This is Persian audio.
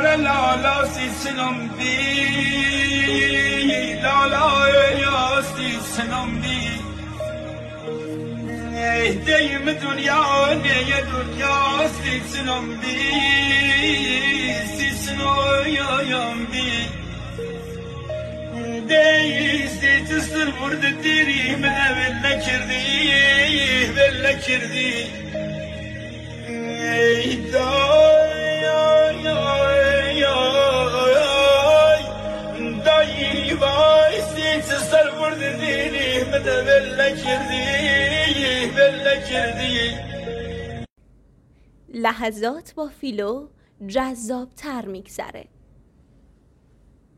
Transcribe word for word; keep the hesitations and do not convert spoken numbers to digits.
لالا سی سنم بی لالا یا سی سنم بی دیم دنیا نیه دنیا سی سنم بی سی سنم بی دیستی تستر برد دیری من ولا کردی ولا کردی دایی وایستی تستر برد دیری من ولا کردی ولا کردی. لحظات با فیلو جذاب تر میگذره.